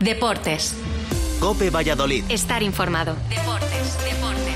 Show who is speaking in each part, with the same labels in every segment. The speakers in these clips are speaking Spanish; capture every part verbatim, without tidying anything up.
Speaker 1: Deportes.
Speaker 2: COPE Valladolid.
Speaker 1: Estar informado. Deportes, deportes.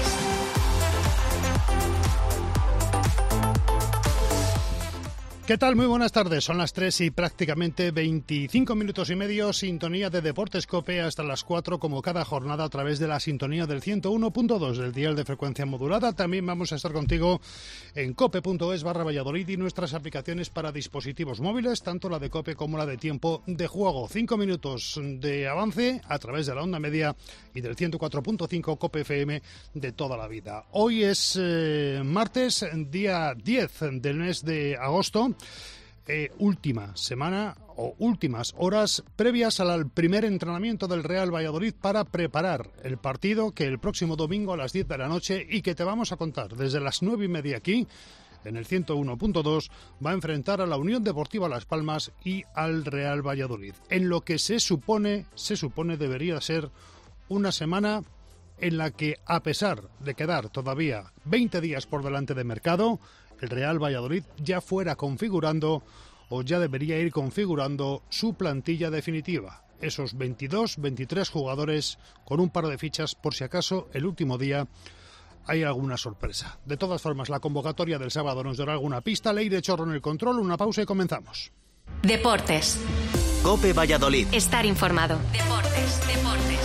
Speaker 3: ¿Qué tal? Muy buenas tardes. Son las tres y prácticamente veinticinco minutos y medio. Sintonía de Deportes COPE hasta las cuatro, como cada jornada, a través de la sintonía del ciento uno punto dos del dial de frecuencia modulada. También vamos a estar contigo en cope.es barra Valladolid y nuestras aplicaciones para dispositivos móviles, tanto la de COPE como la de Tiempo de Juego. Cinco minutos de avance a través de la onda media y del ciento cuatro punto cinco COPE F M de toda la vida. Hoy es eh, martes, día diez del mes de agosto. Eh, última semana o últimas horas previas al primer entrenamiento del Real Valladolid para preparar el partido que el próximo domingo a las diez de la noche y que te vamos a contar desde las nueve y media aquí en el ciento uno punto dos va a enfrentar a la Unión Deportiva Las Palmas y al Real Valladolid, en lo que se supone, se supone debería ser una semana en la que, a pesar de quedar todavía veinte días por delante de mercado, el Real Valladolid ya fuera configurando o ya debería ir configurando su plantilla definitiva. Esos veintidós, veintitrés jugadores con un par de fichas por si acaso el último día hay alguna sorpresa. De todas formas, la convocatoria del sábado nos dará alguna pista. Leire Chorro en el control, una pausa y comenzamos.
Speaker 1: Deportes.
Speaker 2: COPE Valladolid.
Speaker 1: Estar informado. Deportes, deportes.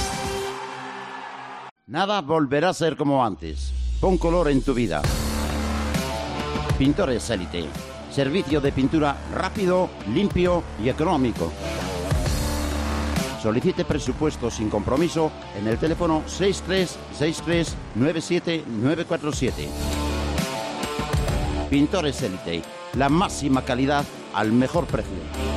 Speaker 4: Nada volverá a ser como antes. Pon color en tu vida. Pintores Élite. Servicio de pintura rápido, limpio y económico. Solicite presupuesto sin compromiso en el teléfono seis tres seis tres nueve siete nueve cuatro siete. Pintores Élite. La máxima calidad al mejor precio.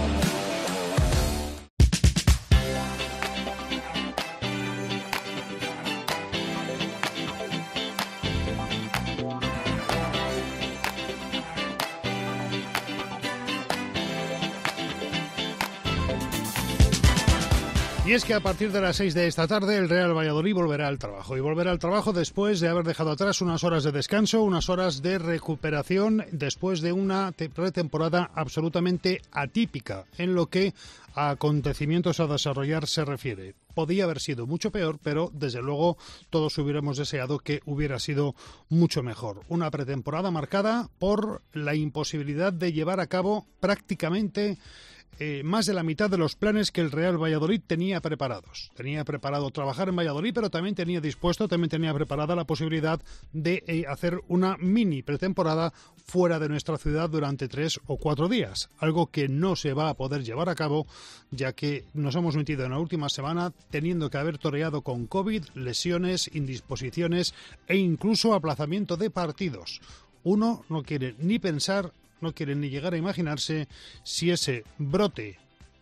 Speaker 3: Y es que a partir de las seis de esta tarde el Real Valladolid volverá al trabajo. Y volverá al trabajo después de haber dejado atrás unas horas de descanso, unas horas de recuperación, después de una pretemporada absolutamente atípica en lo que a acontecimientos a desarrollar se refiere. Podía haber sido mucho peor, pero desde luego todos hubiéramos deseado que hubiera sido mucho mejor. Una pretemporada marcada por la imposibilidad de llevar a cabo prácticamente Eh, más de la mitad de los planes que el Real Valladolid tenía preparados. Tenía preparado trabajar en Valladolid, pero también tenía dispuesto, también tenía preparada la posibilidad de eh, hacer una mini pretemporada fuera de nuestra ciudad durante tres o cuatro días. Algo que no se va a poder llevar a cabo, ya que nos hemos metido en la última semana teniendo que haber toreado con COVID, lesiones, indisposiciones e incluso aplazamiento de partidos. Uno no quiere ni pensar, no quieren ni llegar a imaginarse si ese brote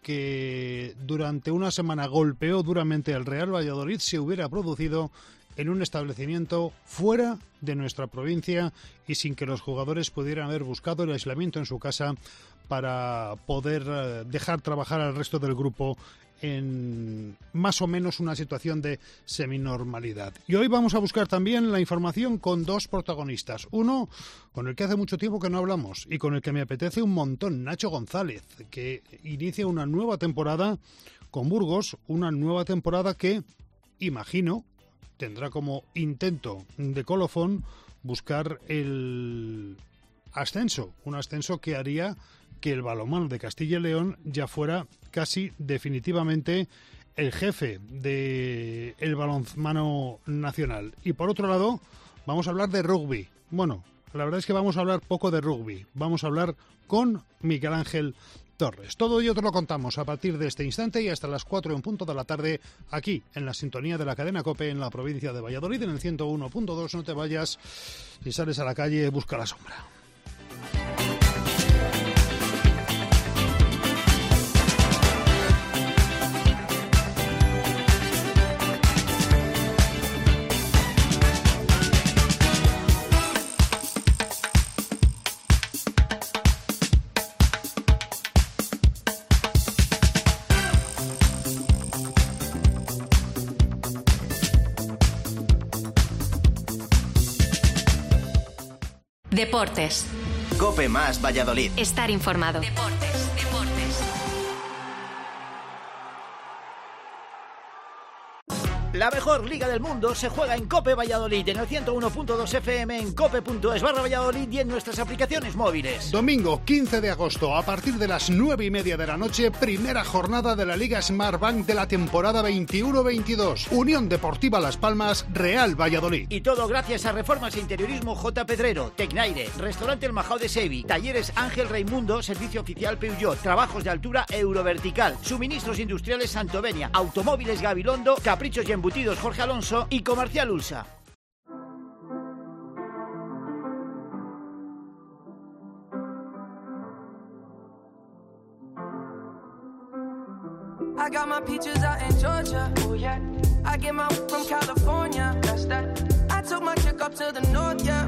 Speaker 3: que durante una semana golpeó duramente al Real Valladolid se hubiera producido en un establecimiento fuera de nuestra provincia y sin que los jugadores pudieran haber buscado el aislamiento en su casa para poder dejar trabajar al resto del grupo en más o menos una situación de seminormalidad. Y hoy vamos a buscar también la información con dos protagonistas. Uno, con el que hace mucho tiempo que no hablamos y con el que me apetece un montón, Nacho González, que inicia una nueva temporada con Burgos, una nueva temporada que, imagino, tendrá como intento de colofón buscar el ascenso, un ascenso que haría que el balonmano de Castilla y León ya fuera casi definitivamente el jefe del balonmano nacional. Y por otro lado, vamos a hablar de rugby. Bueno, la verdad es que vamos a hablar poco de rugby. Vamos a hablar con Miguel Ángel Torres. Todo ello te lo contamos a partir de este instante y hasta las cuatro en punto de la tarde aquí en la sintonía de la cadena COPE en la provincia de Valladolid en el ciento uno punto dos. No te vayas, si sales a la calle busca la sombra.
Speaker 1: Deportes.
Speaker 2: COPE más Valladolid.
Speaker 1: Estar informado. Deportes, deportes.
Speaker 5: La mejor liga del mundo se juega en COPE Valladolid, en el ciento uno punto dos F M, en cope punto es barra Valladolid y en nuestras aplicaciones móviles.
Speaker 3: Domingo quince de agosto, a partir de las nueve y media de la noche, primera jornada de la Liga Smartbank de la temporada veintiuno veintidós. Unión Deportiva Las Palmas, Real Valladolid.
Speaker 5: Y todo gracias a Reformas e Interiorismo J. Pedrero, Tecnaire, Restaurante El Majao de Sevi, Talleres Ángel Raimundo, Servicio Oficial Peugeot, Trabajos de Altura Eurovertical, Suministros Industriales Santovenia, Automóviles Gabilondo, Caprichos y Embutidos Jorge Alonso y Comercial Ulsa.
Speaker 6: I got my peaches out in Georgia, oh yeah. I get my from California, that's that. I took my chick up to the north, yeah.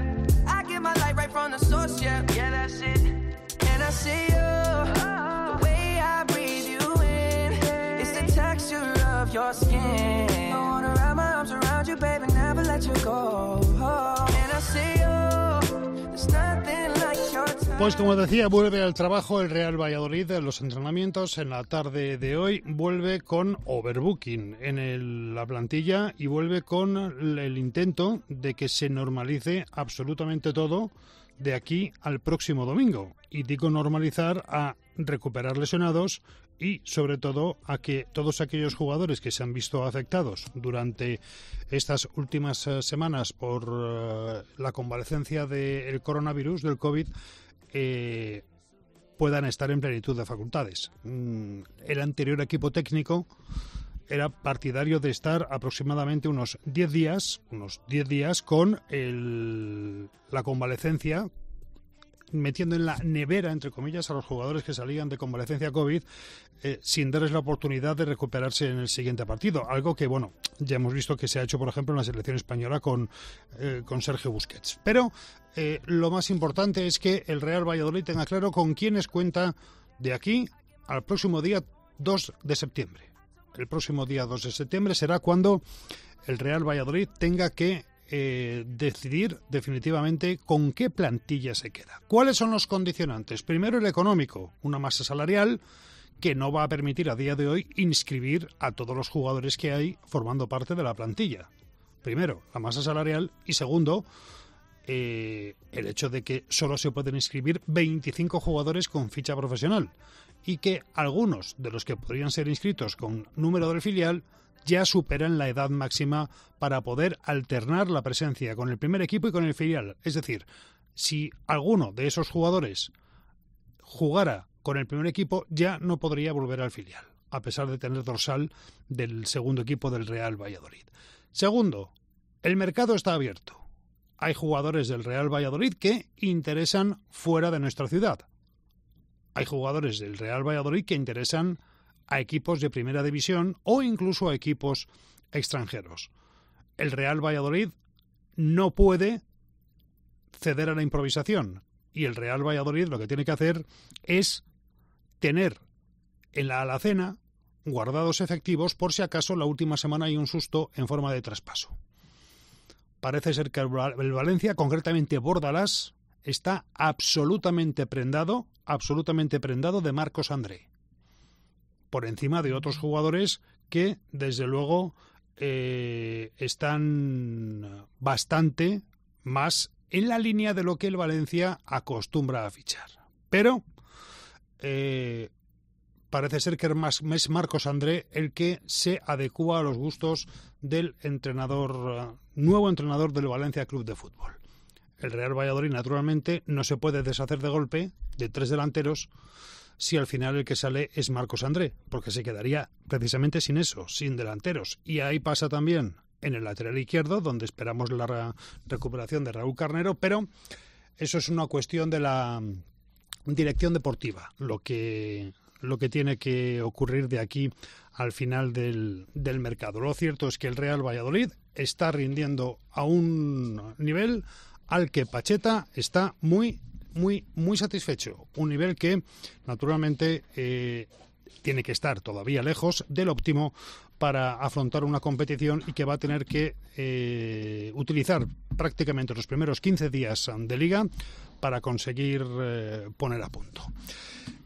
Speaker 6: I get my light right from the source, yeah. Yeah, that's it. And I see you, the way I breathe you in, it's the texture of your skin. I wanna wrap my arms around you, baby, never let you go. And I see you, there's nothing like your time.
Speaker 3: Pues como decía, vuelve al trabajo el Real Valladolid. Los entrenamientos en la tarde de hoy vuelve con overbooking en el, la plantilla y vuelve con el intento de que se normalice absolutamente todo de aquí al próximo domingo. Y digo normalizar a recuperar lesionados y sobre todo a que todos aquellos jugadores que se han visto afectados durante estas últimas uh, semanas por uh, la convalecencia del coronavirus, del COVID, eh, puedan estar en plenitud de facultades. Mm, el anterior equipo técnico era partidario de estar aproximadamente unos diez días, unos diez días con el, la convalecencia, metiendo en la nevera, entre comillas, a los jugadores que salían de convalecencia COVID eh, sin darles la oportunidad de recuperarse en el siguiente partido. Algo que, bueno, ya hemos visto que se ha hecho, por ejemplo, en la selección española con, eh, con Sergio Busquets. Pero eh, lo más importante es que el Real Valladolid tenga claro con quiénes cuenta de aquí al próximo día dos de septiembre. El próximo día dos de septiembre será cuando el Real Valladolid tenga que Eh, decidir definitivamente con qué plantilla se queda. ¿Cuáles son los condicionantes? Primero, el económico, una masa salarial que no va a permitir a día de hoy inscribir a todos los jugadores que hay formando parte de la plantilla. Primero, la masa salarial y segundo, eh, el hecho de que solo se pueden inscribir veinticinco jugadores con ficha profesional y que algunos de los que podrían ser inscritos con número del filial ya superan la edad máxima para poder alternar la presencia con el primer equipo y con el filial. Es decir, si alguno de esos jugadores jugara con el primer equipo, ya no podría volver al filial, a pesar de tener dorsal del segundo equipo del Real Valladolid. Segundo, el mercado está abierto. Hay jugadores del Real Valladolid que interesan fuera de nuestra ciudad. Hay jugadores del Real Valladolid que interesan a equipos de primera división o incluso a equipos extranjeros. El Real Valladolid no puede ceder a la improvisación y el Real Valladolid lo que tiene que hacer es tener en la alacena guardados efectivos por si acaso la última semana hay un susto en forma de traspaso. Parece ser que el Valencia, concretamente Bordalás, está absolutamente prendado, absolutamente prendado de Marcos André, por encima de otros jugadores que, desde luego, eh, están bastante más en la línea de lo que el Valencia acostumbra a fichar. Pero eh, parece ser que es Marcos André el que se adecúa a los gustos del entrenador, nuevo entrenador del Valencia Club de Fútbol. El Real Valladolid, naturalmente, no se puede deshacer de golpe de tres delanteros si al final el que sale es Marcos André, porque se quedaría precisamente sin eso, sin delanteros. Y ahí pasa también en el lateral izquierdo, donde esperamos la re- recuperación de Raúl Carnero, pero eso es una cuestión de la dirección deportiva, lo que, lo que tiene que ocurrir de aquí al final del, del mercado. Lo cierto es que el Real Valladolid está rindiendo a un nivel al que Pacheta está muy muy muy satisfecho, un nivel que naturalmente eh, tiene que estar todavía lejos del óptimo para afrontar una competición y que va a tener que eh, utilizar prácticamente los primeros quince días de liga para conseguir eh, poner a punto.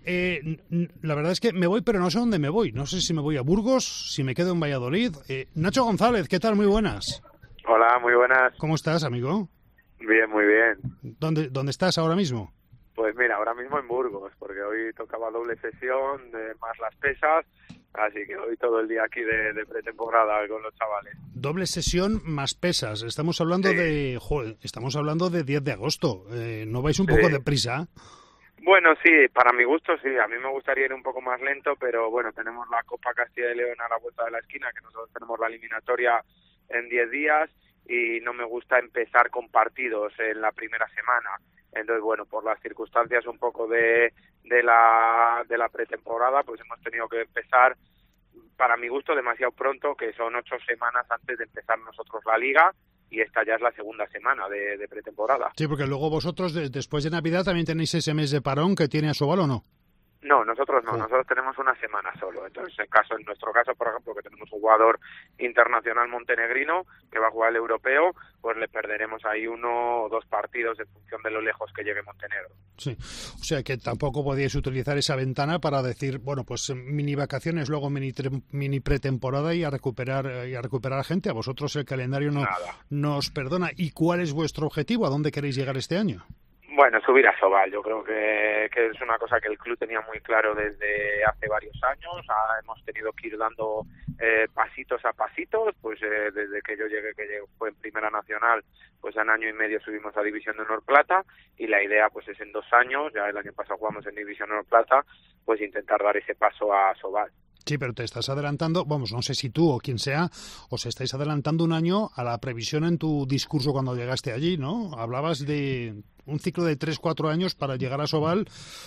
Speaker 3: eh, la verdad es que me voy, pero no sé dónde me voy. No sé si me voy a Burgos, si me quedo en Valladolid. Eh, Nacho González, ¿qué tal? Muy buenas.
Speaker 7: Hola, muy buenas.
Speaker 3: ¿Cómo estás, amigo?
Speaker 7: Bien, muy bien.
Speaker 3: ¿Dónde, dónde estás ahora mismo?
Speaker 7: Pues mira, ahora mismo en Burgos, porque hoy tocaba doble sesión, de más las pesas, así que hoy todo el día aquí de, de pretemporada con los chavales.
Speaker 3: Doble sesión más pesas. Estamos hablando sí. de, joder, estamos hablando de diez de agosto. Eh, ¿No vais un sí. poco deprisa?
Speaker 7: Bueno, sí, para mi gusto sí. A mí me gustaría ir un poco más lento, pero bueno, tenemos la Copa Castilla y León a la vuelta de la esquina, que nosotros tenemos la eliminatoria en diez días y no me gusta empezar con partidos en la primera semana. Entonces, bueno, por las circunstancias un poco de, de la de la pretemporada, pues hemos tenido que empezar, para mi gusto, demasiado pronto, que son ocho semanas antes de empezar nosotros la Liga, y esta ya es la segunda semana de, de pretemporada.
Speaker 3: Sí, porque luego vosotros, de, después de Navidad, también tenéis ese mes de parón que tiene Asobal, ¿o no?
Speaker 7: No, nosotros no,
Speaker 3: oh.
Speaker 7: nosotros tenemos una semana solo. Entonces, en caso, en nuestro caso, por ejemplo, que tenemos un jugador internacional montenegrino que va a jugar el europeo, pues le perderemos ahí uno o dos partidos en función de lo lejos que llegue Montenegro.
Speaker 3: Sí, o sea que tampoco podíais utilizar esa ventana para decir, bueno, pues mini vacaciones, luego mini, mini pretemporada y a recuperar y a recuperar gente. A vosotros el calendario no nos perdona. ¿Y cuál es vuestro objetivo? ¿A dónde queréis llegar este año?
Speaker 7: Bueno, subir a Asobal. Yo creo que, que es una cosa que el club tenía muy claro desde hace varios años. Ah, hemos tenido que ir dando eh, pasitos a pasitos, pues eh, desde que yo llegué, que llegué, fue en Primera Nacional, pues en año y medio subimos a División de Honor Plata, y la idea pues es en dos años, ya el año pasado jugamos en División de Honor Plata, pues intentar dar ese paso a Asobal.
Speaker 3: Sí, pero te estás adelantando, vamos, no sé si tú o quien sea, os estáis adelantando un año a la previsión en tu discurso cuando llegaste allí, ¿no? Hablabas de un ciclo de tres, cuatro años para llegar a Asobal,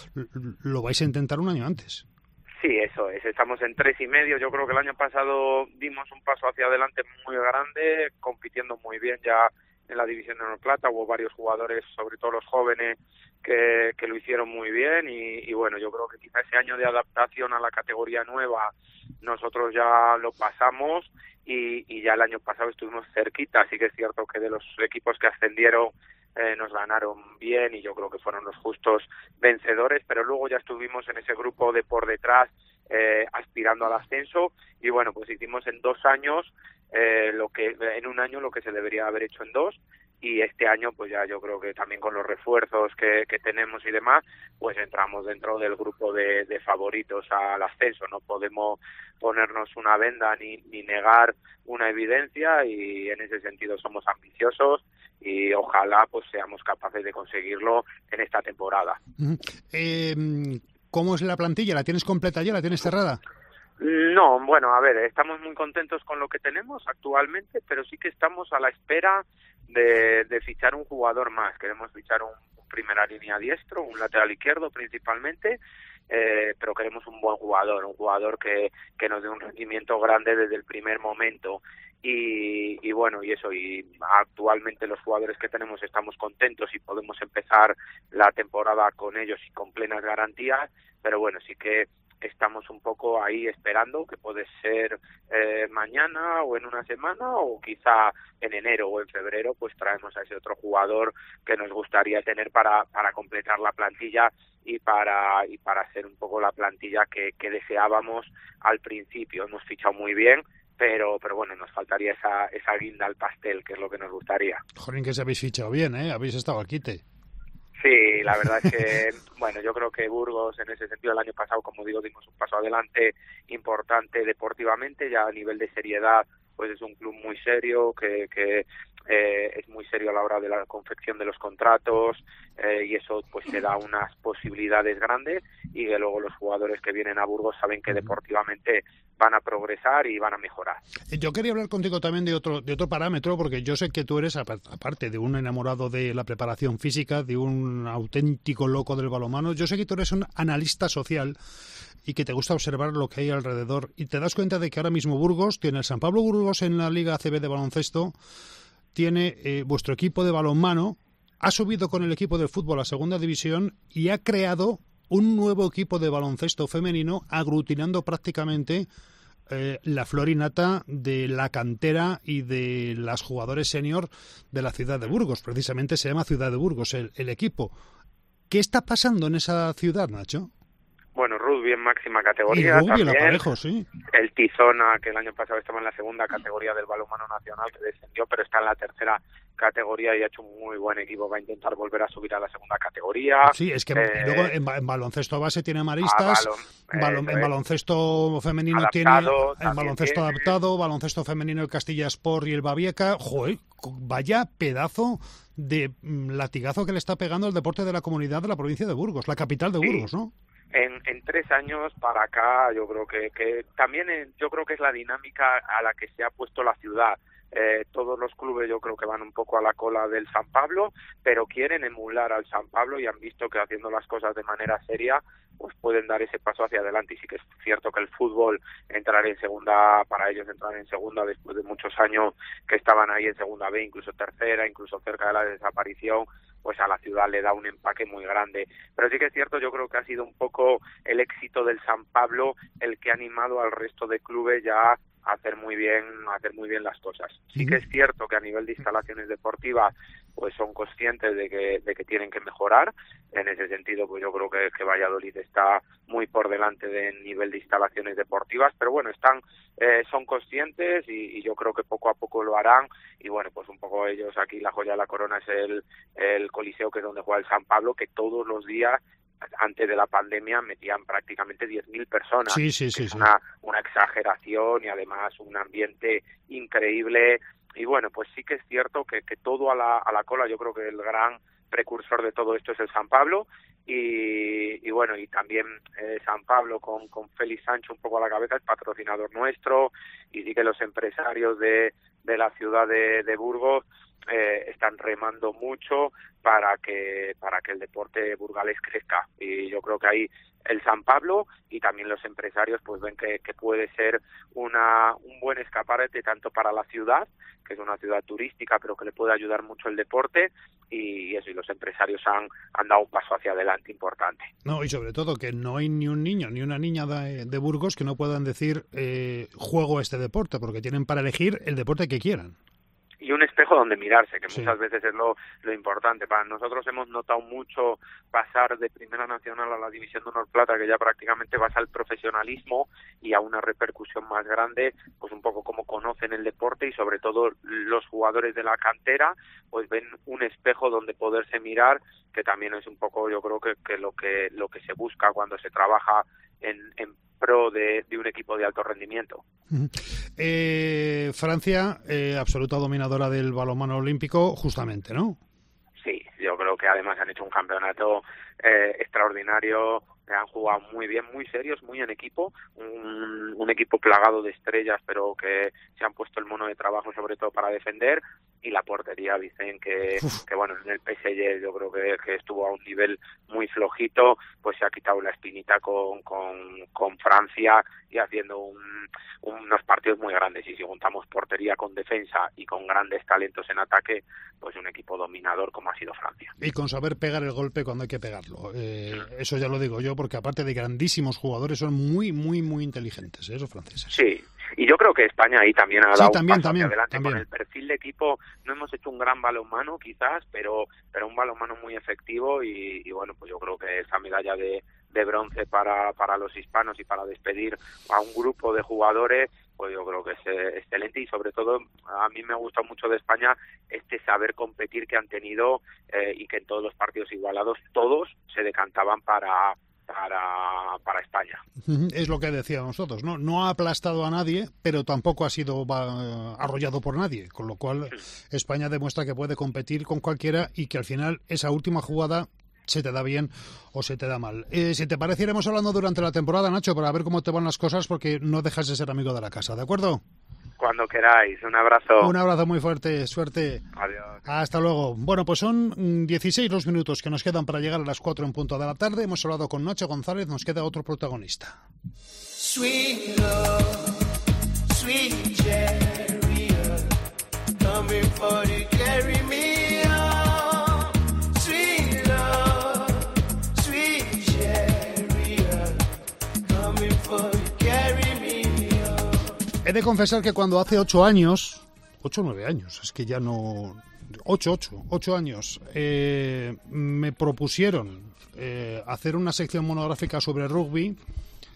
Speaker 3: lo vais a intentar un año antes.
Speaker 7: Sí, eso es, estamos en tres y medio. Yo creo que el año pasado dimos un paso hacia adelante muy grande, compitiendo muy bien ya en la División de Honor Plata. Hubo varios jugadores, sobre todo los jóvenes, que, que lo hicieron muy bien y, y bueno, yo creo que quizá ese año de adaptación a la categoría nueva nosotros ya lo pasamos y, y ya el año pasado estuvimos cerquita. Así que es cierto que de los equipos que ascendieron eh, nos ganaron bien y yo creo que fueron los justos vencedores, pero luego ya estuvimos en ese grupo de por detrás eh, aspirando al ascenso y bueno, pues hicimos en dos años eh, lo que en un año lo que se debería haber hecho en dos. Y este año, pues ya yo creo que también con los refuerzos que, que tenemos y demás, pues entramos dentro del grupo de, de favoritos al ascenso. No podemos ponernos una venda ni, ni negar una evidencia y en ese sentido somos ambiciosos y ojalá pues seamos capaces de conseguirlo en esta temporada.
Speaker 3: Uh-huh. Eh, ¿Cómo es la plantilla? ¿La tienes completa ya? ¿La tienes cerrada?
Speaker 7: No, bueno, a ver, estamos muy contentos con lo que tenemos actualmente, pero sí que estamos a la espera de, de fichar un jugador más. Queremos fichar un, un primera línea diestro, un lateral izquierdo principalmente, eh, pero queremos un buen jugador, un jugador que, que nos dé un rendimiento grande desde el primer momento. Y, y bueno, y eso, y actualmente los jugadores que tenemos estamos contentos y podemos empezar la temporada con ellos y con plenas garantías, pero bueno, sí que estamos un poco ahí esperando, que puede ser eh, mañana o en una semana o quizá en enero o en febrero, pues traemos a ese otro jugador que nos gustaría tener para para completar la plantilla y para y para hacer un poco la plantilla que, que deseábamos al principio. Hemos fichado muy bien, pero pero bueno, nos faltaría esa esa guinda al pastel, que es lo que nos gustaría.
Speaker 3: Joder, que se habéis fichado bien, ¿eh? Habéis estado al quite.
Speaker 7: Sí, la verdad es que, bueno, yo creo que Burgos en ese sentido el año pasado, como digo, dimos un paso adelante importante deportivamente, ya a nivel de seriedad, pues es un club muy serio, que, que eh, es muy serio a la hora de la confección de los contratos eh, y eso pues te da unas posibilidades grandes y que luego los jugadores que vienen a Burgos saben que deportivamente van a progresar y van a mejorar.
Speaker 3: Yo quería hablar contigo también de otro de otro parámetro, porque yo sé que tú eres, aparte de un enamorado de la preparación física, de un auténtico loco del balonmano, yo sé que tú eres un analista social y que te gusta observar lo que hay alrededor. Y te das cuenta de que ahora mismo Burgos tiene el San Pablo Burgos en la Liga A C B de baloncesto, tiene eh, vuestro equipo de balonmano, ha subido con el equipo de fútbol a segunda división y ha creado un nuevo equipo de baloncesto femenino aglutinando prácticamente eh, la florinata de la cantera y de las jugadores senior de la ciudad de Burgos. Precisamente se llama Ciudad de Burgos el, el equipo. ¿Qué está pasando en esa ciudad, Nacho?
Speaker 7: rugby en máxima categoría.
Speaker 3: Y rugby
Speaker 7: también.
Speaker 3: el aparejo, sí.
Speaker 7: El Tizona, que el año pasado estaba en la segunda categoría del balonmano nacional, que descendió, pero está en la tercera categoría y ha hecho un muy buen equipo. Va a intentar volver a subir a la segunda categoría.
Speaker 3: Sí, es que
Speaker 7: eh,
Speaker 3: luego en, en baloncesto base tiene maristas,
Speaker 7: balon,
Speaker 3: balon,
Speaker 7: eh,
Speaker 3: en baloncesto femenino
Speaker 7: adaptado,
Speaker 3: tiene, en baloncesto
Speaker 7: tiene.
Speaker 3: adaptado, baloncesto femenino el Castilla Sport y el Babieca. Joder, vaya pedazo de latigazo que le está pegando el deporte de la comunidad de la provincia de Burgos, la capital de Burgos, ¿no?
Speaker 7: En, en tres años para acá, yo creo que, que también en, yo creo que es la dinámica a la que se ha puesto la ciudad. Eh, todos los clubes yo creo que van un poco a la cola del San Pablo, pero quieren emular al San Pablo y han visto que haciendo las cosas de manera seria pues pueden dar ese paso hacia adelante. Y sí que es cierto que el fútbol, entrar en segunda, para ellos entrar en segunda después de muchos años que estaban ahí en segunda B, incluso tercera, incluso cerca de la desaparición, pues a la ciudad le da un empaque muy grande. Pero sí que es cierto, yo creo que ha sido un poco el éxito del San Pablo el que ha animado al resto de clubes ya a hacer muy bien, a hacer muy bien las cosas. Sí que es cierto que a nivel de instalaciones deportivas pues son conscientes de que, de que tienen que mejorar. En ese sentido, pues yo creo que, que Valladolid está muy por delante del nivel de instalaciones deportivas, pero bueno, están, eh, son conscientes y, y yo creo que poco a poco lo harán. Y bueno, pues un poco ellos aquí, la joya de la corona es el, el Coliseo, que es donde juega el San Pablo, que todos los días antes de la pandemia metían prácticamente diez mil personas.
Speaker 3: Sí, sí, sí,
Speaker 7: es
Speaker 3: sí.
Speaker 7: Una, una exageración y además un ambiente increíble. Y bueno, pues sí que es cierto que, que todo a la, a la cola, yo creo que el gran precursor de todo esto es el San Pablo. Y, y bueno, y también eh, San Pablo con, con Félix Sancho un poco a la cabeza, es patrocinador nuestro, y sí que los empresarios de, de la ciudad de, de Burgos eh, están remando mucho para que para que el deporte burgalés crezca. Y yo creo que ahí el San Pablo y también los empresarios pues ven que, que puede ser una un buen escaparate tanto para la ciudad, que es una ciudad turística, pero que le puede ayudar mucho el deporte, y eso, y los empresarios han, han dado un paso hacia adelante importante.
Speaker 3: No, y sobre todo que no hay ni un niño ni una niña de, de Burgos que no puedan decir eh, juego este deporte, porque tienen para elegir el deporte que quieran.
Speaker 7: Y un espejo donde mirarse, que
Speaker 3: Sí.
Speaker 7: muchas veces es lo, lo importante. Para nosotros hemos notado mucho pasar de Primera Nacional a la División de Honor Plata, que ya prácticamente vas al profesionalismo y a una repercusión más grande, pues un poco como conocen el deporte, y sobre todo los jugadores de la cantera, pues ven un espejo donde poderse mirar, que también es un poco, yo creo que, que lo que lo que se busca cuando se trabaja en, en pro de, de un equipo de alto rendimiento.
Speaker 3: Eh, Francia, eh, absoluta dominadora del balonmano olímpico, justamente, ¿no?
Speaker 7: Sí, yo creo que además han hecho un campeonato eh, extraordinario, han jugado muy bien, muy serios, muy en equipo, un, un equipo plagado de estrellas, pero que se han puesto el mono de trabajo sobre todo para defender, y la portería, dicen que, que bueno, en el P S G yo creo que, que estuvo a un nivel muy flojito, pues se ha quitado la espinita con, con, con Francia y haciendo un, unos partidos muy grandes. Y si juntamos portería con defensa y con grandes talentos en ataque, pues un equipo dominador como ha sido Francia.
Speaker 3: Y con saber pegar el golpe cuando hay que pegarlo. Eh, eso ya lo digo yo, porque aparte de grandísimos jugadores, son muy, muy, muy inteligentes, ¿eh? Esos franceses.
Speaker 7: Sí, y yo creo que España ahí también ha
Speaker 3: Sí,
Speaker 7: dado
Speaker 3: también,
Speaker 7: un paso
Speaker 3: también,
Speaker 7: hacia adelante.
Speaker 3: también.
Speaker 7: Con el perfil de equipo no hemos hecho un gran balonmano quizás, pero pero un balonmano muy efectivo, y, y bueno, pues yo creo que esa medalla de, de bronce para, para los hispanos y para despedir a un grupo de jugadores, pues yo creo que es eh, excelente. Y sobre todo a mí me ha gustado mucho de España este saber competir que han tenido, eh, y que en todos los partidos igualados todos se decantaban para para para España.
Speaker 3: Es lo que decíamos nosotros, ¿no? No ha aplastado a nadie, pero tampoco ha sido va, arrollado por nadie, con lo cual España demuestra que puede competir con cualquiera y que al final esa última jugada se te da bien o se te da mal. Eh, si te parece, iremos hablando durante la temporada, Nacho, para ver cómo te van las cosas, porque no dejas de ser amigo de la casa, ¿de acuerdo?
Speaker 7: Cuando queráis, un abrazo.
Speaker 3: Un abrazo muy fuerte, suerte.
Speaker 7: Adiós.
Speaker 3: Hasta luego. Bueno, pues son dieciséis los minutos que nos quedan para llegar a las cuatro en punto de la tarde. Hemos hablado con Nacho González, nos queda otro protagonista.
Speaker 6: Sweet love, sweet chariot, coming for to carry me on. Sweet love, sweet chariot, coming for to carry me on.
Speaker 3: He de confesar que cuando hace ocho años, ocho o nueve años, es que ya no... Ocho, ocho, ocho años, eh, me propusieron eh, hacer una sección monográfica sobre rugby.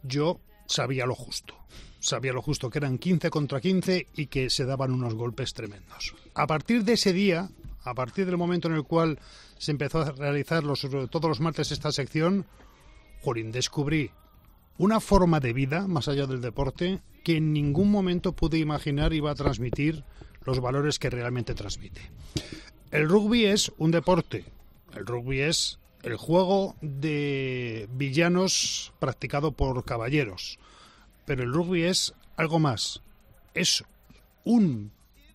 Speaker 3: yo sabía lo justo. Sabía lo justo, que eran quince contra quince y que se daban unos golpes tremendos. A partir de ese día, a partir del momento en el cual se empezó a realizar los, todos los martes esta sección, jolín, descubrí una forma de vida, más allá del deporte, que en ningún momento pude imaginar iba a transmitir los valores que realmente transmite. El rugby es un deporte. El rugby es el juego de villanos practicado por caballeros. Pero el rugby es algo más. Es un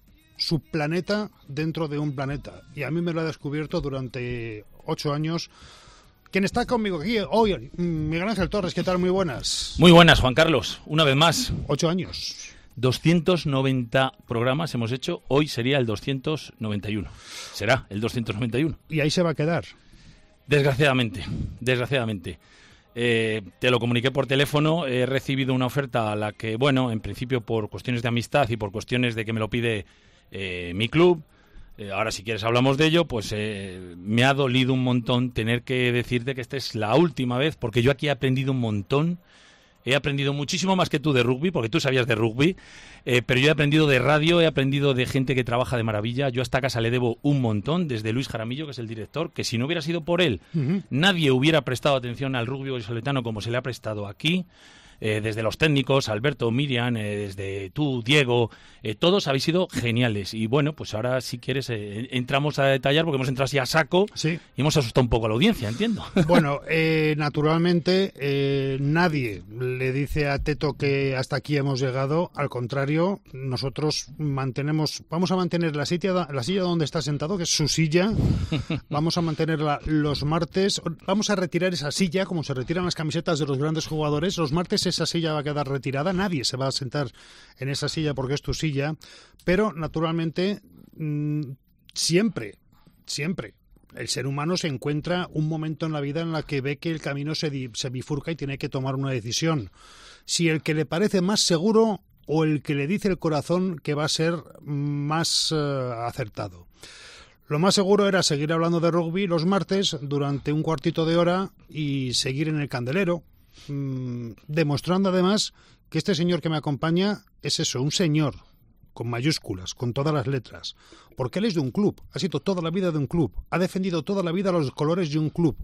Speaker 3: subplaneta dentro de un planeta. Y a mí me lo ha descubierto durante ocho años. ¿Quién está conmigo aquí hoy? Miguel Ángel Torres, ¿qué tal? Muy buenas.
Speaker 8: Muy buenas, Juan Carlos. Una vez más.
Speaker 3: Ocho años.
Speaker 8: doscientos noventa programas hemos hecho. Hoy sería el doscientos noventa y uno. Será el doscientos noventa y uno.
Speaker 3: Y ahí se va a quedar.
Speaker 8: Desgraciadamente, desgraciadamente. Eh, te lo comuniqué por teléfono. He recibido una oferta a la que, bueno, en principio por cuestiones de amistad y por cuestiones de que me lo pide eh, mi club. Eh, ahora, si quieres, hablamos de ello. Pues eh, me ha dolido un montón tener que decirte que esta es la última vez, porque yo aquí he aprendido un montón. He aprendido muchísimo más que tú de rugby, porque tú sabías de rugby, eh, pero yo he aprendido de radio, he aprendido de gente que trabaja de maravilla. Yo a esta casa le debo un montón, desde Luis Jaramillo, que es el director, que si no hubiera sido por él, uh-huh. nadie hubiera prestado atención al rugby vallisoletano como se le ha prestado aquí. Eh, desde los técnicos, Alberto, Miriam, eh, desde tú, Diego, eh, todos habéis sido geniales. Y bueno, pues ahora si quieres eh, entramos a detallar, porque hemos entrado así a saco
Speaker 3: sí.
Speaker 8: y hemos asustado un poco a la audiencia, entiendo.
Speaker 3: Bueno, eh, naturalmente eh, nadie le dice a Teto que hasta aquí hemos llegado. Al contrario, nosotros mantenemos, vamos a mantener la silla, la silla donde está sentado, que es su silla. Vamos a mantenerla los martes. Vamos a retirar esa silla, como se retiran las camisetas de los grandes jugadores. Los martes esa silla va a quedar retirada, nadie se va a sentar en esa silla porque es tu silla, pero naturalmente mmm, siempre, siempre el ser humano se encuentra un momento en la vida en la que ve que el camino se, di, se bifurca y tiene que tomar una decisión. Si el que le parece más seguro o el que le dice el corazón que va a ser más uh, acertado. Lo más seguro era seguir hablando de rugby los martes durante un cuartito de hora y seguir en el candelero, demostrando además que este señor que me acompaña es eso, un señor con mayúsculas, con todas las letras, porque él es de un club, ha sido toda la vida de un club, ha defendido toda la vida los colores de un club.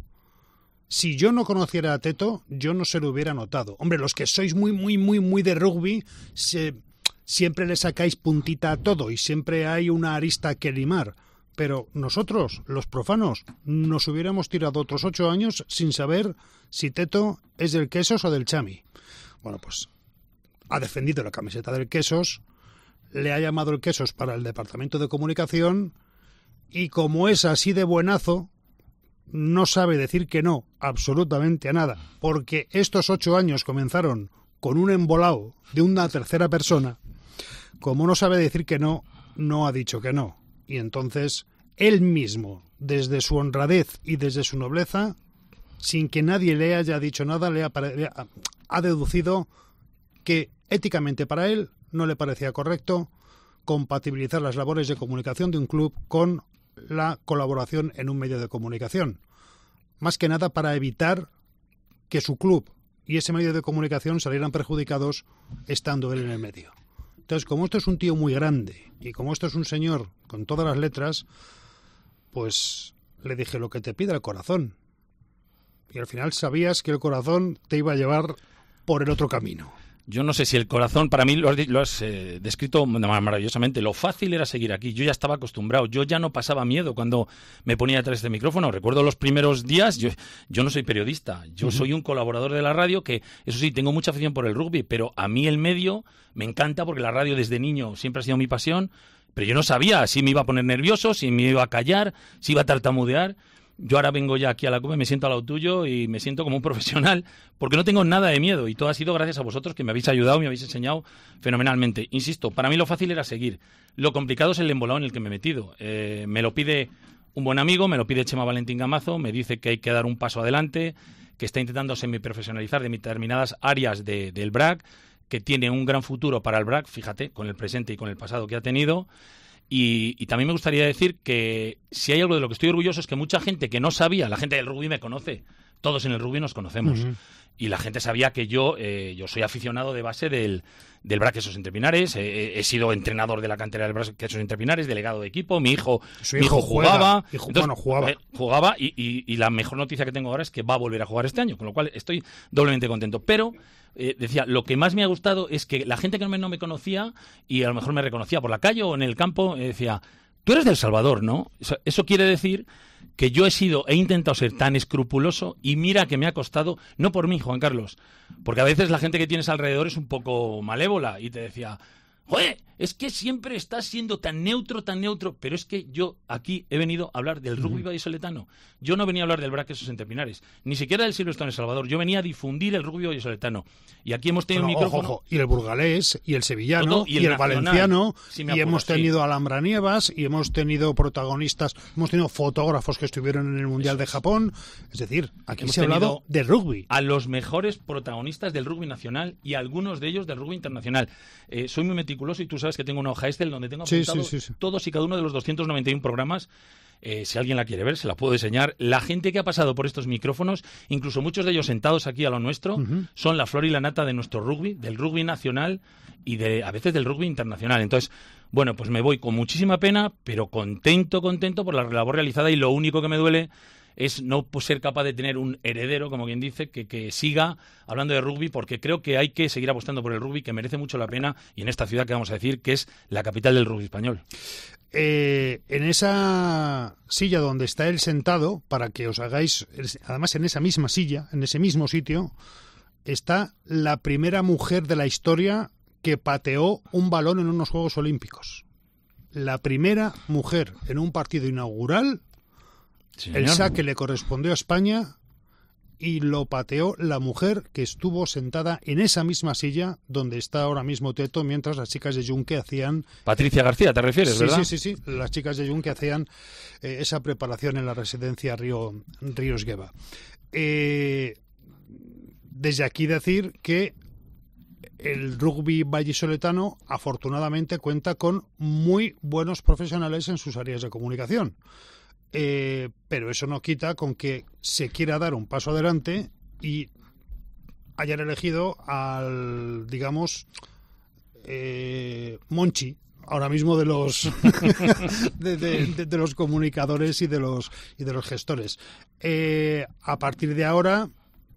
Speaker 3: Si yo no conociera a Teto, yo no se lo hubiera notado. Hombre, los que sois muy, muy, muy, muy de rugby, se, siempre le sacáis puntita a todo y siempre hay una arista que limar. Pero nosotros, los profanos, nos hubiéramos tirado otros ocho años sin saber si Teto es del Quesos o del Chami. Bueno, pues ha defendido la camiseta del Quesos, le ha llamado el Quesos para el departamento de comunicación y como es así de buenazo, no sabe decir que no absolutamente a nada, porque estos ocho años comenzaron con un embolado de una tercera persona. Como no sabe decir que no, no ha dicho que no. Y entonces, él mismo, desde su honradez y desde su nobleza, sin que nadie le haya dicho nada, le ha, le ha, ha deducido que éticamente para él no le parecía correcto compatibilizar las labores de comunicación de un club con la colaboración en un medio de comunicación. Más que nada para evitar que su club y ese medio de comunicación salieran perjudicados estando él en el medio. Entonces, como esto es un tío muy grande y como esto es un señor con todas las letras, pues le dije lo que te pida el corazón. Y al final sabías que el corazón te iba a llevar por el otro camino.
Speaker 8: Yo no sé si el corazón, para mí lo has, lo has eh, descrito maravillosamente. Lo fácil era seguir aquí. Yo ya estaba acostumbrado. Yo ya no pasaba miedo cuando me ponía detrás de este micrófono. Recuerdo los primeros días. Yo, yo no soy periodista. Yo uh-huh. soy un colaborador de la radio que, eso sí, tengo mucha afición por el rugby. Pero a mí el medio me encanta porque la radio desde niño siempre ha sido mi pasión. Pero yo no sabía si me iba a poner nervioso, si me iba a callar, si iba a tartamudear. Yo ahora vengo ya aquí a la COPE, me siento al lado tuyo y me siento como un profesional porque no tengo nada de miedo y todo ha sido gracias a vosotros que me habéis ayudado, me habéis enseñado fenomenalmente. Insisto, para mí lo fácil era seguir. Lo complicado es el embolado en el que me he metido. Eh, me lo pide un buen amigo, me lo pide Chema Valentín Gamazo, me dice que hay que dar un paso adelante, que está intentando semiprofesionalizar de determinadas áreas de, del B R A C, que tiene un gran futuro para el B R A C, fíjate, con el presente y con el pasado que ha tenido. Y, y también me gustaría decir que si hay algo de lo que estoy orgulloso es que mucha gente que no sabía, la gente del rugby me conoce, todos en el rugby nos conocemos. Uh-huh. y la gente sabía que yo eh, yo soy aficionado de base del, del B R A C Quesos Entre Pinares, eh, he sido entrenador de la cantera del B R A C Quesos Entre Pinares, delegado de equipo, mi hijo,
Speaker 3: Su
Speaker 8: mi hijo
Speaker 3: hijo juega,
Speaker 8: jugaba,
Speaker 3: hijo-
Speaker 8: entonces,
Speaker 3: bueno, jugaba.
Speaker 8: eh, jugaba y, y, y la mejor noticia que tengo ahora es que va a volver a jugar este año, con lo cual estoy doblemente contento. Pero eh, decía, lo que más me ha gustado es que la gente que no me, no me conocía y a lo mejor me reconocía por la calle o en el campo, eh, decía, tú eres del Salvador, ¿no? Eso, eso quiere decir que yo he sido, he intentado ser tan escrupuloso y mira que me ha costado, no por mí, Juan Carlos, porque a veces la gente que tienes alrededor es un poco malévola y te decía, ¡joder! Es que siempre estás siendo tan neutro, tan neutro, pero es que yo aquí he venido a hablar del rugby vallisoletano. Yo no venía a hablar del B R A C Quesos Entre Pinares, ni siquiera del Silverstone El Salvador, yo venía a difundir el rugby vallisoletano. Y aquí hemos tenido
Speaker 3: Bueno,
Speaker 8: un
Speaker 3: ojo,
Speaker 8: micrófono...
Speaker 3: ojo, y el burgalés, y el sevillano,
Speaker 8: Todo,
Speaker 3: y el,
Speaker 8: nacional,
Speaker 3: valenciano,
Speaker 8: si me
Speaker 3: y
Speaker 8: apuras,
Speaker 3: hemos
Speaker 8: sí.
Speaker 3: tenido Alhambra Nievas, y hemos tenido protagonistas, hemos tenido fotógrafos que estuvieron en el Mundial
Speaker 8: Eso
Speaker 3: de
Speaker 8: es.
Speaker 3: Japón. Es decir, aquí
Speaker 8: Hemos
Speaker 3: se ha hablado
Speaker 8: tenido
Speaker 3: de rugby.
Speaker 8: a los mejores protagonistas del rugby nacional y algunos de ellos del rugby internacional. Eh, soy muy meticuloso y tú sabes que tengo una hoja Excel donde tengo
Speaker 3: Sí,
Speaker 8: apuntado
Speaker 3: sí, sí, sí.
Speaker 8: todos y cada uno de los doscientos noventa y uno programas. Eh, si alguien la quiere ver, se la puedo enseñar. La gente que ha pasado por estos micrófonos, incluso muchos de ellos sentados aquí a lo nuestro,
Speaker 3: Ujú.
Speaker 8: son la flor y la nata de nuestro rugby, del rugby nacional y de a veces del rugby internacional. Entonces, bueno, pues me voy con muchísima pena, pero contento, contento por la labor realizada, y lo único que me duele es no pues, ser capaz de tener un heredero, como quien dice, que, que siga hablando de rugby, porque creo que hay que seguir apostando por el rugby, que merece mucho la pena, y en esta ciudad que vamos a decir que es la capital del rugby español.
Speaker 3: Eh, en esa silla donde está él sentado, para que os hagáis, además en esa misma silla, en ese mismo sitio, está la primera mujer de la historia que pateó un balón en unos Juegos Olímpicos. La primera mujer en un partido inaugural.
Speaker 8: Sí,
Speaker 3: El
Speaker 8: señor.
Speaker 3: saque le correspondió a España y lo pateó la mujer que estuvo sentada en esa misma silla donde está ahora mismo Teto, mientras las chicas de Yunque hacían...
Speaker 8: Patricia García, ¿te refieres,
Speaker 3: sí,
Speaker 8: verdad?
Speaker 3: sí, sí, sí, las chicas de Yunque hacían eh, esa preparación en la residencia Río, Ríos Gueva. Eh, desde aquí decir que el rugby vallisoletano afortunadamente cuenta con muy buenos profesionales en sus áreas de comunicación. Eh, pero eso no quita con que se quiera dar un paso adelante y hayan elegido al, digamos, eh, Monchi, ahora mismo de los de, de, de, de los comunicadores y de los y de los gestores. Eh, a partir de ahora,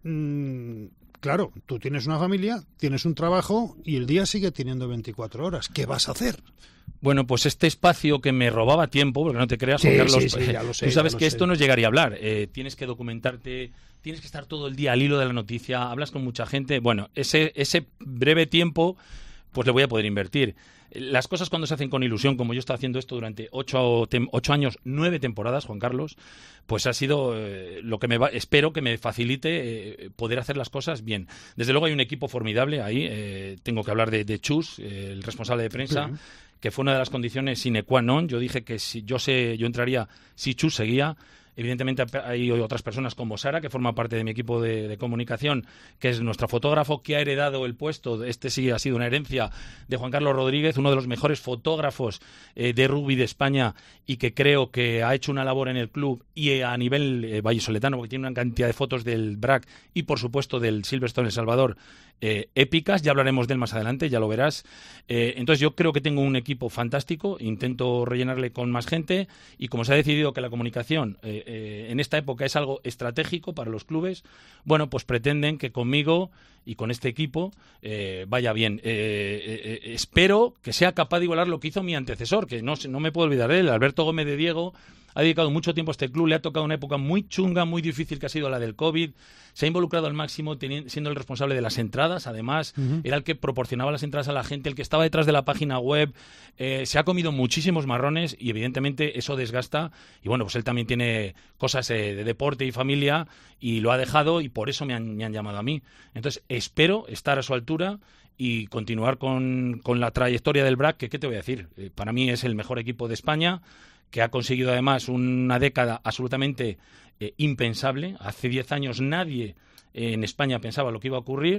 Speaker 3: mmm, claro, tú tienes una familia, tienes un trabajo y el día sigue teniendo veinticuatro horas. ¿Qué vas a hacer?
Speaker 8: Bueno, pues este espacio que me robaba tiempo, porque no te creas,
Speaker 3: Sí,
Speaker 8: Juan Carlos,
Speaker 3: sí, sí, ya lo sé,
Speaker 8: tú sabes
Speaker 3: ya lo
Speaker 8: que
Speaker 3: sé.
Speaker 8: esto no es llegar y hablar. Eh, tienes que documentarte, tienes que estar todo el día al hilo de la noticia, hablas con mucha gente. Bueno, ese, ese breve tiempo, pues le voy a poder invertir. Las cosas cuando se hacen con ilusión, como yo estoy haciendo esto durante ocho, tem- ocho años, nueve temporadas, Juan Carlos, pues ha sido eh, lo que me va, espero que me facilite eh, poder hacer las cosas bien. Desde luego hay un equipo formidable ahí. Eh, tengo que hablar de, de Chus, eh, el responsable de prensa,
Speaker 3: Sí.
Speaker 8: que fue una de las condiciones sine qua non. Yo dije que si yo sé, yo entraría si Chus seguía. Evidentemente hay otras personas como Sara, que forma parte de mi equipo de, de comunicación, que es nuestra fotógrafo, que ha heredado el puesto. Este sí ha sido una herencia de Juan Carlos Rodríguez, uno de los mejores fotógrafos eh, de rugby de España, y que creo que ha hecho una labor en el club y eh, a nivel eh, vallisoletano, porque tiene una cantidad de fotos del B R A C y por supuesto del Silverstone El Salvador eh, épicas. Ya hablaremos de él más adelante, ya lo verás. Eh, entonces yo creo que tengo un equipo fantástico, intento rellenarle con más gente, y como se ha decidido que la comunicación eh, eh, en esta época es algo estratégico para los clubes, bueno, pues pretenden que conmigo y con este equipo eh, vaya bien. Eh, eh, eh, espero que sea capaz de igualar lo que hizo mi antecesor, que no, no me puedo olvidar de él, Alberto Gómez de Diego. Ha dedicado mucho tiempo a este club, le ha tocado una época muy chunga, muy difícil, que ha sido la del COVID. Se ha involucrado al máximo, teni- siendo el responsable de las entradas. Además, uh-huh. era el que proporcionaba las entradas a la gente, el que estaba detrás de la página web. Eh, se ha comido muchísimos marrones y evidentemente eso desgasta. Y bueno, pues él también tiene cosas eh, de deporte y familia y lo ha dejado, y por eso me han, me han llamado a mí. Entonces, espero estar a su altura y continuar con, con la trayectoria del B R A C, que ¿qué te voy a decir? Eh, para mí es el mejor equipo de España, que ha conseguido además una década absolutamente eh, impensable. Hace diez años nadie eh, en España pensaba lo que iba a ocurrir,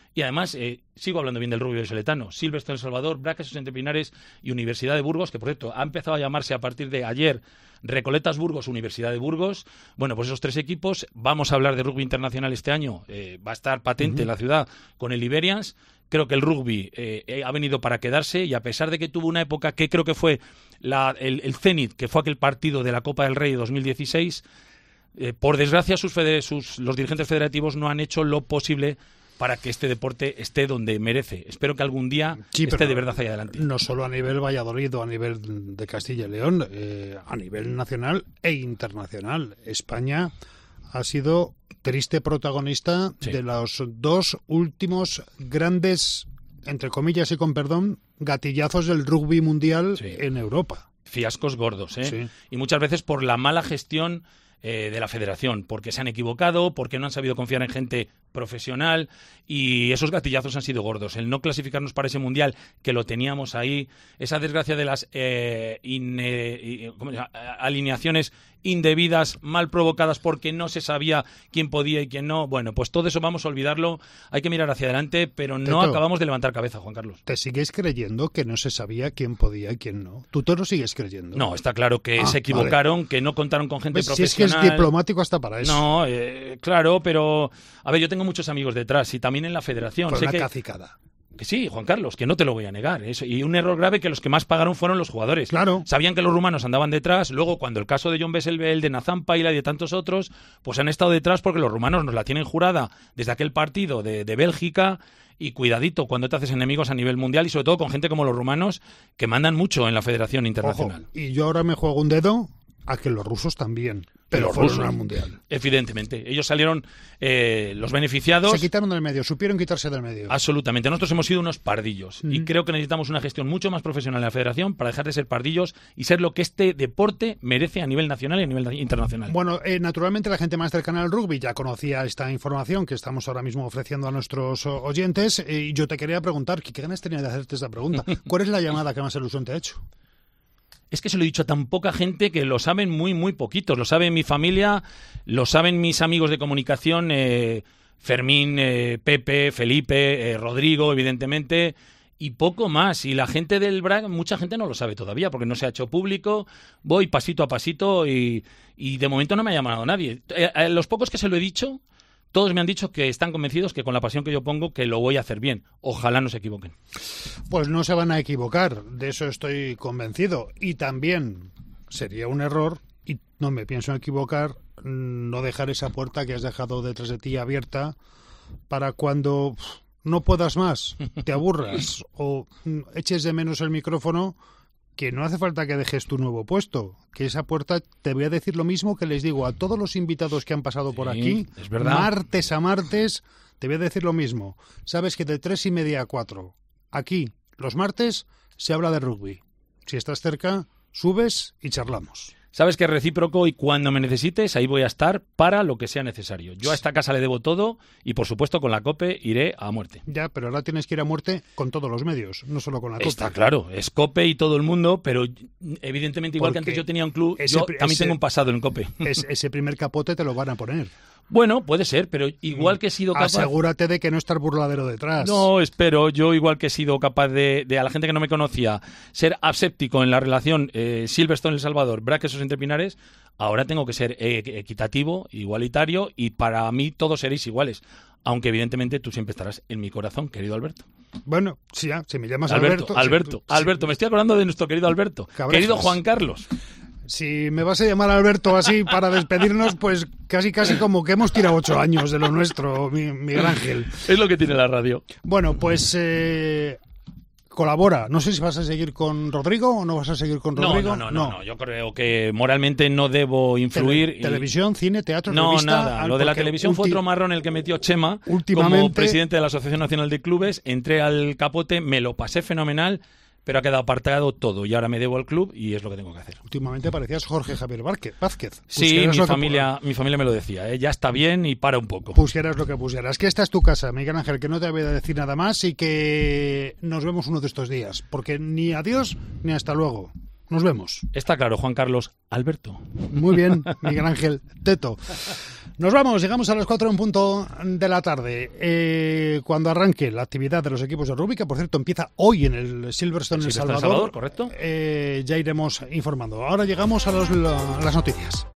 Speaker 8: Y además, eh, sigo hablando bien del rugby vallisoletano. Silverstone El Salvador, Braquesos Entre Pinares y Universidad de Burgos, que por cierto ha empezado a llamarse a partir de ayer Recoletas Burgos, Universidad de Burgos. Bueno, pues esos tres equipos. Vamos a hablar de rugby internacional este año. Eh, va a estar patente uh-huh. en la ciudad con el Iberians. Creo que el rugby eh, ha venido para quedarse, y a pesar de que tuvo una época que creo que fue la, el, el Zenit, que fue aquel partido de la Copa del Rey de dos mil dieciséis, eh, por desgracia sus, feder- sus los dirigentes federativos no han hecho lo posible para que este deporte esté donde merece. Espero que algún día sí, esté de verdad hacia adelante.
Speaker 3: No solo a nivel Valladolid o a nivel de Castilla y León, eh, a nivel nacional e internacional. España ha sido triste protagonista sí. de los dos últimos grandes, entre comillas y con perdón, gatillazos del rugby mundial sí. en Europa.
Speaker 8: Fiascos gordos, ¿eh?
Speaker 3: Sí.
Speaker 8: Y muchas veces por la mala gestión eh, de la federación, porque se han equivocado, porque no han sabido confiar en gente profesional, y esos gatillazos han sido gordos. El no clasificarnos para ese mundial, que lo teníamos ahí, esa desgracia de las eh, in, eh, ¿cómo se llama? alineaciones indebidas, mal provocadas porque no se sabía quién podía y quién no. Bueno, pues todo eso vamos a olvidarlo. Hay que mirar hacia adelante, pero no
Speaker 3: Teto,
Speaker 8: acabamos de levantar cabeza, Juan Carlos.
Speaker 3: ¿Te sigues creyendo que no se sabía quién podía y quién no? ¿Tú te lo sigues creyendo?
Speaker 8: No, está claro que
Speaker 3: ah,
Speaker 8: se equivocaron,
Speaker 3: vale.
Speaker 8: que no contaron con gente
Speaker 3: ¿Ves?
Speaker 8: profesional.
Speaker 3: Si es que es diplomático hasta para eso.
Speaker 8: No, eh, claro, pero a ver, yo tengo muchos amigos detrás y también en la federación.
Speaker 3: Por
Speaker 8: sé
Speaker 3: una
Speaker 8: que,
Speaker 3: cacicada.
Speaker 8: Que sí, Juan Carlos, que no te lo voy a negar. Eso. Y un error grave, que los que más pagaron fueron los jugadores.
Speaker 3: Claro.
Speaker 8: Sabían que los rumanos andaban detrás. Luego, cuando el caso de John Besselbel, de Nazan Paila y de tantos otros, pues han estado detrás porque los rumanos nos la tienen jurada desde aquel partido de, de Bélgica. Y cuidadito cuando te haces enemigos a nivel mundial, y sobre todo con gente como los rumanos, que mandan mucho en la Federación Internacional.
Speaker 3: Ojo, y yo ahora me juego un dedo a que los rusos también. Pero
Speaker 8: los
Speaker 3: fueron
Speaker 8: rusos,
Speaker 3: al mundial.
Speaker 8: Evidentemente. Ellos salieron eh, los beneficiados.
Speaker 3: Se quitaron del medio, supieron quitarse del medio.
Speaker 8: Absolutamente. Nosotros hemos sido unos pardillos. Mm. Y creo que necesitamos una gestión mucho más profesional en la federación para dejar de ser pardillos y ser lo que este deporte merece a nivel nacional y a nivel internacional.
Speaker 3: Bueno, eh, naturalmente la gente más cercana al rugby ya conocía esta información que estamos ahora mismo ofreciendo a nuestros oyentes. Y eh, yo te quería preguntar, ¿qué ganas tenía de hacerte esta pregunta? ¿Cuál es la llamada que más ilusión te ha hecho?
Speaker 8: Es que se lo he dicho a tan poca gente que lo saben muy, muy poquitos. Lo sabe mi familia, lo saben mis amigos de comunicación, eh, Fermín, eh, Pepe, Felipe, eh, Rodrigo, evidentemente, y poco más. Y la gente del B R A C, mucha gente no lo sabe todavía porque no se ha hecho público. Voy pasito a pasito y, y de momento no me ha llamado nadie. Eh, a los pocos que se lo he dicho, todos me han dicho que están convencidos que con la pasión que yo pongo, que lo voy a hacer bien. Ojalá no se equivoquen.
Speaker 3: Pues no se van a equivocar, de eso estoy convencido. Y también sería un error, y no me pienso equivocar, no dejar esa puerta que has dejado detrás de ti abierta para cuando no puedas más, te aburras o eches de menos el micrófono, que no hace falta que dejes tu nuevo puesto, que esa puerta, te voy a decir lo mismo que les digo a todos los invitados que han pasado
Speaker 8: sí,
Speaker 3: por aquí,
Speaker 8: es verdad.
Speaker 3: martes a martes, te voy a decir lo mismo. Sabes que de tres y media a cuatro, aquí, los martes, se habla de rugby. Si estás cerca, subes y charlamos.
Speaker 8: Sabes que es recíproco y cuando me necesites, ahí voy a estar para lo que sea necesario. Yo a esta casa le debo todo y, por supuesto, con la COPE iré a muerte.
Speaker 3: Ya, pero ahora tienes que ir a muerte con todos los medios, no solo con la COPE.
Speaker 8: Está claro, es COPE y todo el mundo, pero evidentemente, igual Porque que antes yo tenía un club, ese, yo también ese, tengo un pasado en COPE.
Speaker 3: Es, ese primer capote te lo van a poner.
Speaker 8: Bueno, puede ser, pero igual que he sido capaz...
Speaker 3: Asegúrate de que no estar burladero detrás.
Speaker 8: No, espero. Yo igual que he sido capaz de, de a la gente que no me conocía, ser aséptico en la relación eh, Silverstone El Salvador, Braquesos Entre Pinares, ahora tengo que ser eh, equitativo, igualitario, y para mí todos seréis iguales. Aunque evidentemente tú siempre estarás en mi corazón, querido Alberto.
Speaker 3: Bueno, sí, ya, si me llamas
Speaker 8: Alberto. Alberto, Alberto, sí, Alberto, me estoy acordando de nuestro querido Alberto. Cabrejas. Querido Juan Carlos.
Speaker 3: Si me vas a llamar Alberto así para despedirnos, pues casi casi como que hemos tirado ocho años de lo nuestro, mi, Miguel Ángel.
Speaker 8: Es lo que tiene la radio.
Speaker 3: Bueno, pues eh, colabora. No sé si vas a seguir con Rodrigo o no vas a seguir con Rodrigo.
Speaker 8: No, no, no, no, no. Yo creo que moralmente no debo influir.
Speaker 3: Tele, y... Televisión, cine, teatro,
Speaker 8: no,
Speaker 3: revista...
Speaker 8: No, nada. Lo de la televisión fue otro marrón el que metió Chema
Speaker 3: últimamente...
Speaker 8: como presidente de la Asociación Nacional de Clubes. Entré al capote, me lo pasé fenomenal, pero ha quedado apartado todo y ahora me debo al club y es lo que tengo que hacer.
Speaker 3: Últimamente parecías Jorge Javier Vázquez.
Speaker 8: Sí, mi familia, que... mi familia me lo decía, ¿eh? Ya está bien y para un poco.
Speaker 3: Pusieras lo que pusieras. Que esta es tu casa, Miguel Ángel, que no te voy a decir nada más y que nos vemos uno de estos días, porque ni adiós ni hasta luego. Nos vemos.
Speaker 8: Está claro, Juan Carlos Alberto.
Speaker 3: Muy bien, Miguel Ángel Teto. Nos vamos, llegamos a las cuatro en punto de la tarde. Eh, cuando arranque la actividad de los equipos de rugby, que por cierto empieza hoy en el Silverstone,
Speaker 8: el
Speaker 3: en
Speaker 8: Silverstone
Speaker 3: Salvador,
Speaker 8: Salvador, correcto.
Speaker 3: Eh, ya iremos informando. Ahora llegamos a, los, a las noticias.